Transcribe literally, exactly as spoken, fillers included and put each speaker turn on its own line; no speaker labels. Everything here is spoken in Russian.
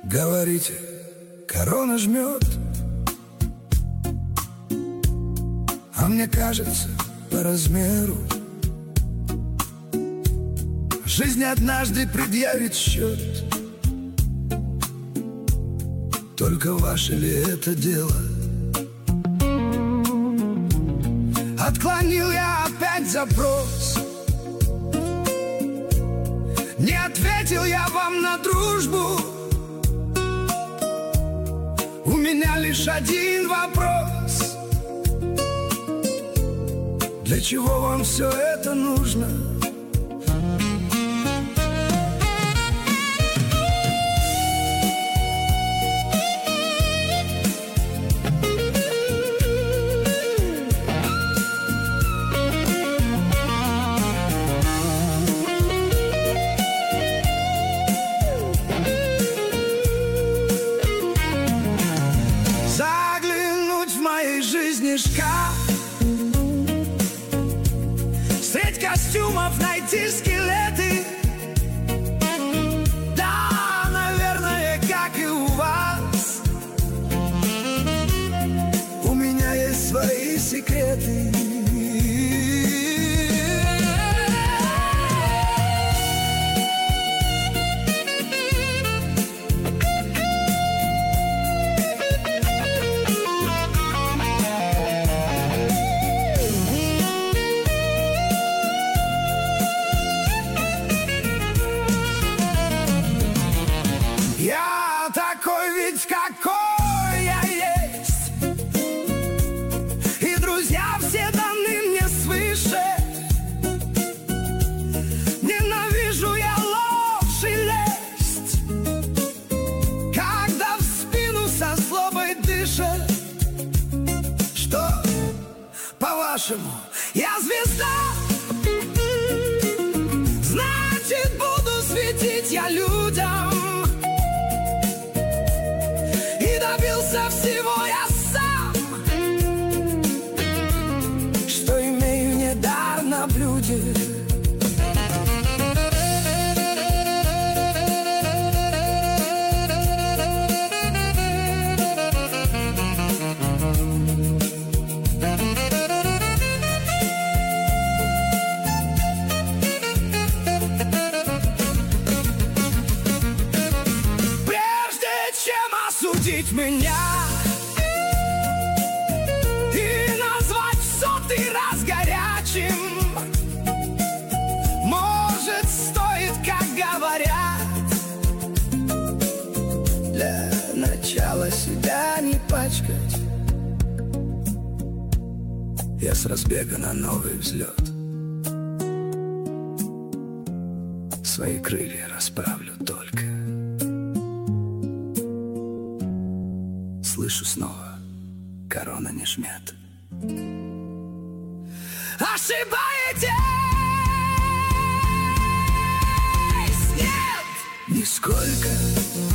Говорите, корона жмет, а мне кажется, по размеру жизнь однажды предъявит счет. Только ваше ли это дело? Отклонил я опять запрос, не ответил я вам на дружбу. У меня лишь один вопрос: для чего вам все это нужно? Шкаф, средь костюмов найти скелеты. Да, наверное, как и у вас, у меня есть свои секреты. Какой я есть, и друзья все даны мне свыше. Ненавижу я ложь и лесть, когда в спину со злобой дышат. Что, по-вашему, я звезда? Значит, буду светить я людям. Добился всего я сам, что имею не дар на блюде. Судить меня и назвать в сотый раз горячим, может, стоит, как говорят, для начала себя не пачкать. Я с разбега на новый взлет свои крылья расправлю только. Слышу снова, корона не жмет. Ошибаетесь! Нет! Нисколько.